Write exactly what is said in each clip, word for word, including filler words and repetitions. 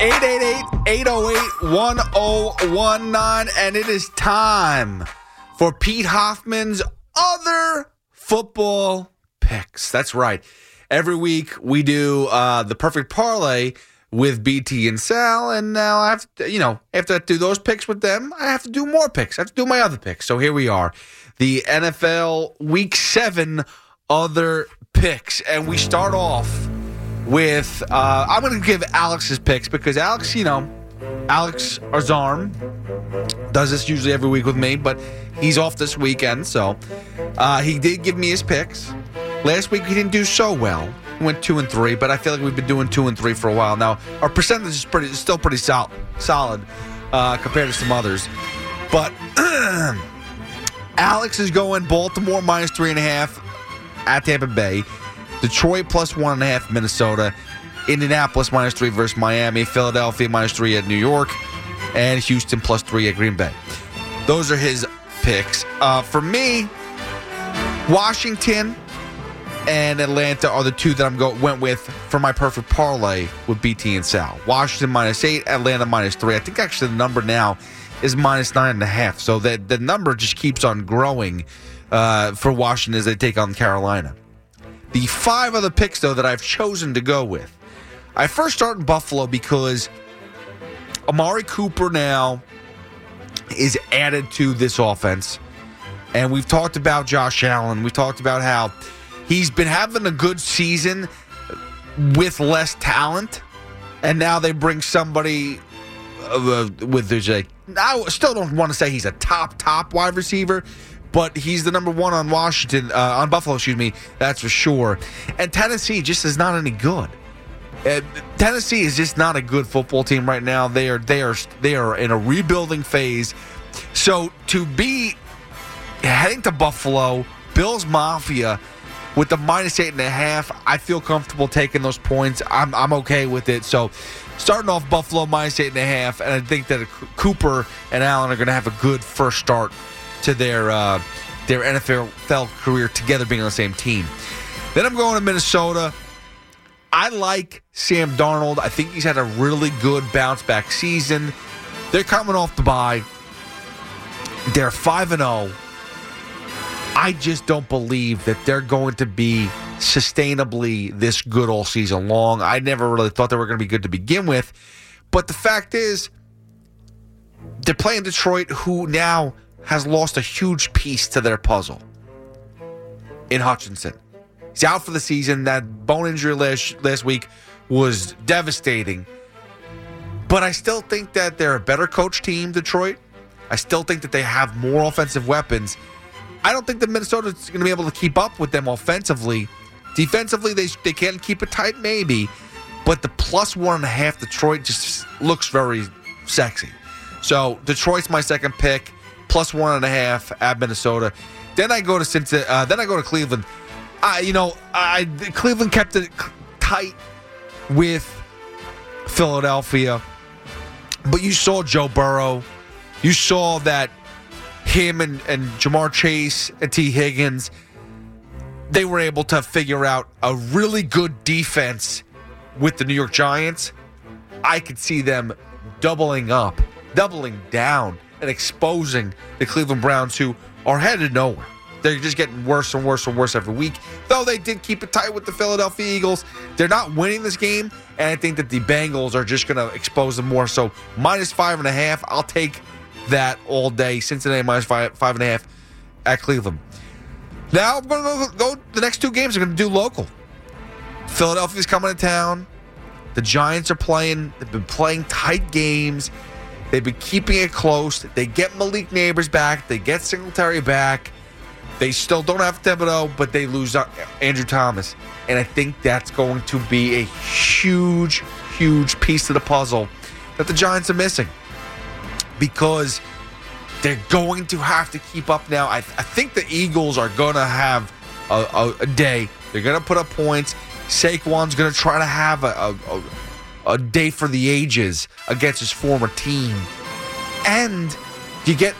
eight eight eight, eight oh eight, one oh one nine, and it is time for Pete Hoffman's Other Football Picks. That's right. Every week we do uh, the perfect parlay with B T and Sal, and now I have to, you know, after I do those picks with them, I have to do more picks. I have to do my other picks. So here we are, the N F L Week seven Other Picks, and we start off with, uh, I'm going to give Alex's picks because Alex, you know, Alex Arzarm does this usually every week with me, but he's off this weekend, so uh, he did give me his picks. Last week he didn't do so well. He went two and three, but I feel like we've been doing two and three for a while now. Our percentage is pretty, is still pretty sol- solid uh, compared to some others, but Alex is going Baltimore minus three and a half at Tampa Bay. Detroit plus one and a half, Minnesota. Indianapolis minus three versus Miami. Philadelphia minus three at New York. And Houston plus three at Green Bay. Those are his picks. Uh, for me, Washington and Atlanta are the two that I'm go went with for my perfect parlay with B T and Sal. Washington minus eight, Atlanta minus three. I think actually the number now is minus nine and a half. So that the number just keeps on growing uh, for Washington as they take on Carolina. The five other picks, though, that I've chosen to go with. I first start in Buffalo because Amari Cooper now is added to this offense. And we've talked about Josh Allen. We've talked about how he's been having a good season with less talent. And now they bring somebody uh, with, there's a, I still don't want to say he's a top, top wide receiver, but he's the number one on Washington, uh, on Buffalo, excuse me, that's for sure. And Tennessee just is not any good. Uh, Tennessee is just not a good football team right now. They are, they are, they are in a rebuilding phase. So to be heading to Buffalo, Bills Mafia, with the minus eight and a half, I feel comfortable taking those points. I'm, I'm okay with it. So starting off Buffalo minus eight and a half, and I think that Cooper and Allen are going to have a good first start to their uh, their N F L career together being on the same team. Then I'm going to Minnesota. I like Sam Darnold. I think he's had a really good bounce-back season. They're coming off the bye. They're five and oh. I just don't believe that they're going to be sustainably this good all season long. I never really thought they were going to be good to begin with. But the fact is, they're playing Detroit, who now has lost a huge piece to their puzzle in Hutchinson. He's out for the season. That bone injury last, last week was devastating. But I still think that they're a better coach team, Detroit. I still think that they have more offensive weapons. I don't think that Minnesota's going to be able to keep up with them offensively. Defensively, they they can keep it tight, maybe. But the plus one and a half Detroit just looks very sexy. So Detroit's my second pick. Plus one and a half at Minnesota. Then I go to Cincinnati. Uh, then I go to Cleveland. I, you know, I Cleveland kept it tight with Philadelphia, but you saw Joe Burrow. You saw that him and, and Jamar Chase and T. Higgins, they were able to figure out a really good defense with the New York Giants. I could see them doubling up, doubling down, and exposing the Cleveland Browns, who are headed nowhere. They're just getting worse and worse and worse every week. Though they did keep it tight with the Philadelphia Eagles, they're not winning this game, and I think that the Bengals are just going to expose them more. So minus five and a half, I'll take that all day. Cincinnati minus five, five and a half at Cleveland. Now I'm going to go, go. The next two games are going to do local. Philadelphia's coming to town. The Giants are playing. They've been playing tight games. They've been keeping it close. They get Malik Neighbors back. They get Singletary back. They still don't have Thibodeau, but they lose Andrew Thomas. And I think that's going to be a huge, huge piece of the puzzle that the Giants are missing. Because they're going to have to keep up now. I, I think the Eagles are going to have a, a, a day. They're going to put up points. Saquon's going to try to have a, a, a a day for the ages against his former team. And you get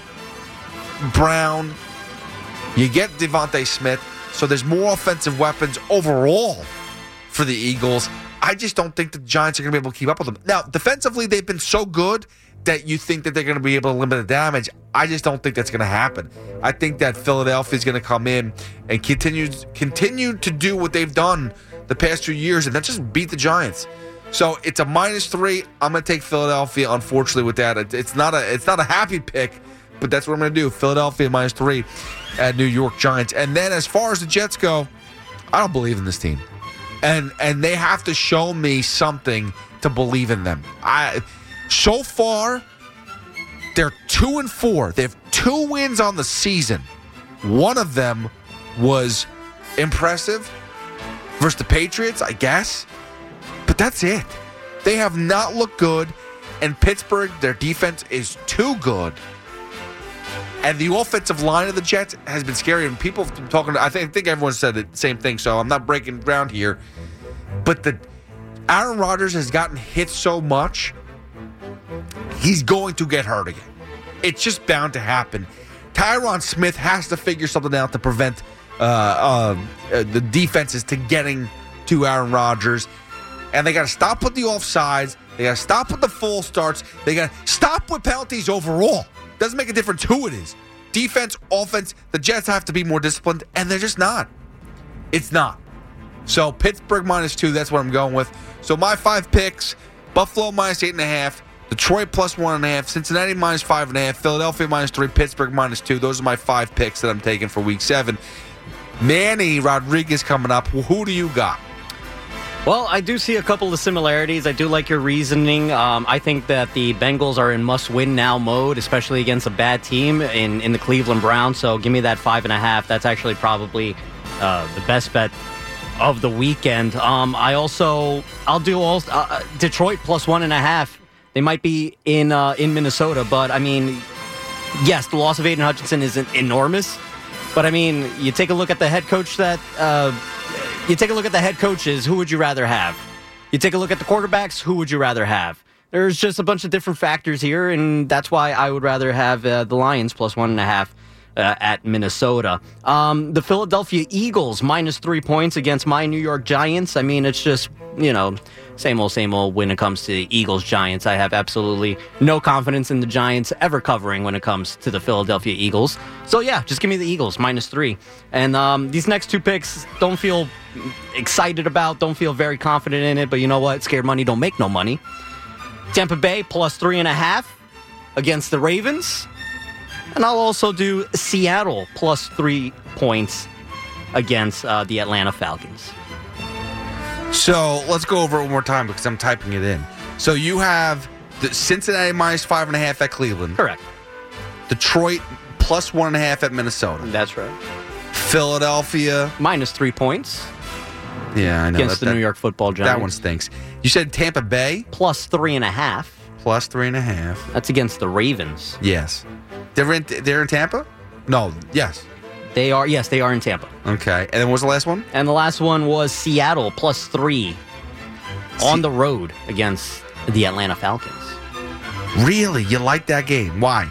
Brown, you get Devontae Smith, so there's more offensive weapons overall for the Eagles. I just don't think the Giants are going to be able to keep up with them. Now, defensively, they've been so good that you think that they're going to be able to limit the damage. I just don't think that's going to happen. I think that Philadelphia is going to come in and continue, continue to do what they've done the past few years, and then just beat the Giants. So it's a minus three. I'm going to take Philadelphia, unfortunately, with that. It's not a it's not a happy pick, but that's what I'm going to do. Philadelphia minus three at New York Giants. And then as far as the Jets go, I don't believe in this team. And and they have to show me something to believe in them. I so far, they're two and four. They have two wins on the season. One of them was impressive versus the Patriots, I guess. But that's it. They have not looked good. And Pittsburgh, their defense is too good. And the offensive line of the Jets has been scary. And people have been talking, I think, I think everyone said the same thing, so I'm not breaking ground here. But the Aaron Rodgers has gotten hit so much, he's going to get hurt again. It's just bound to happen. Tyron Smith has to figure something out to prevent uh, uh, uh, the defenses to getting to Aaron Rodgers. And they got to stop with the offsides. They got to stop with the full starts. They got to stop with penalties overall. Doesn't make a difference who it is. Defense, offense, the Jets have to be more disciplined, and they're just not. It's not. So Pittsburgh minus two, that's what I'm going with. So my five picks, Buffalo minus eight and a half, Detroit plus one and a half, Cincinnati minus five and a half, Philadelphia minus three, Pittsburgh minus two. Those are my five picks that I'm taking for week seven. Manny Rodriguez coming up. Who do you got? Well, I do see a couple of similarities. I do like your reasoning. Um, I think that the Bengals are in must-win-now mode, especially against a bad team in, in the Cleveland Browns. So give me that five and a half. That's actually probably uh, the best bet of the weekend. Um, I also, I'll do all uh, Detroit plus one and a half. They might be in uh, in Minnesota, but I mean, yes, the loss of Aiden Hutchinson isn't enormous. But I mean, you take a look at the head coach that. Uh, You take a look at the head coaches, who would you rather have? You take a look at the quarterbacks, who would you rather have? There's just a bunch of different factors here, and that's why I would rather have uh, the Lions plus one and a half uh, at Minnesota. Um, the Philadelphia Eagles minus three points against my New York Giants. I mean, it's just, you know, same old, same old when it comes to the Eagles-Giants. I have absolutely no confidence in the Giants ever covering when it comes to the Philadelphia Eagles. So, yeah, just give me the Eagles, minus three. And um, these next two picks don't feel excited about, don't feel very confident in it, but you know what? Scared money don't make no money. Tampa Bay plus three and a half against the Ravens. And I'll also do Seattle plus three points against uh, the Atlanta Falcons. So let's go over it one more time because I'm typing it in. So you have the Cincinnati minus five and a half at Cleveland. Correct. Detroit plus one and a half at Minnesota. That's right. Philadelphia minus three points. Yeah, I know. Against that, the that, New York Football Giants. That one stinks. You said Tampa Bay? Plus three and a half. Plus three and a half. That's against the Ravens. Yes. They're in, they're in Tampa? No, yes. They are, yes, they are in Tampa. Okay. And then what was the last one? And the last one was Seattle plus three Se- on the road against the Atlanta Falcons. Really? You like that game? Why?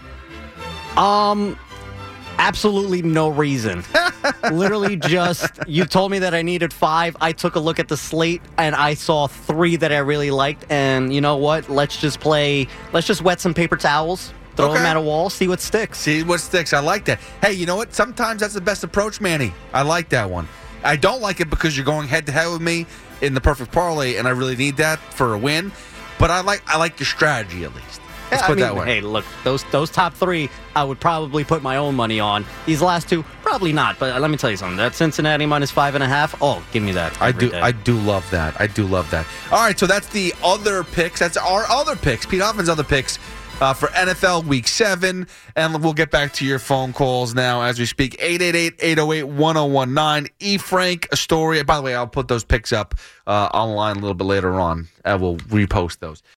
Um... Absolutely no reason. Literally just, you told me that I needed five. I took a look at the slate, and I saw three that I really liked. And you know what? Let's just play, let's just wet some paper towels, throw okay. them at a wall, see what sticks. See what sticks. I like that. Hey, you know what? Sometimes that's the best approach, Manny. I like that one. I don't like it because you're going head-to-head with me in the perfect parlay, and I really need that for a win. But I like I like your strategy, at least. Let's yeah, put I mean, it that way. Hey, look, those those top three, I would probably put my own money on. These last two, probably not. But let me tell you something. That Cincinnati minus five and a half. Oh, give me that. I do. Day. I do love that. I do love that. All right, so that's the other picks. That's our other picks. Pete Hoffman's other picks uh, for N F L Week Seven, and we'll get back to your phone calls now as we speak. eight eight eight, eight oh eight, one oh one nine. E. Frank Astoria. By the way, I'll put those picks up uh, online a little bit later on. I will repost those.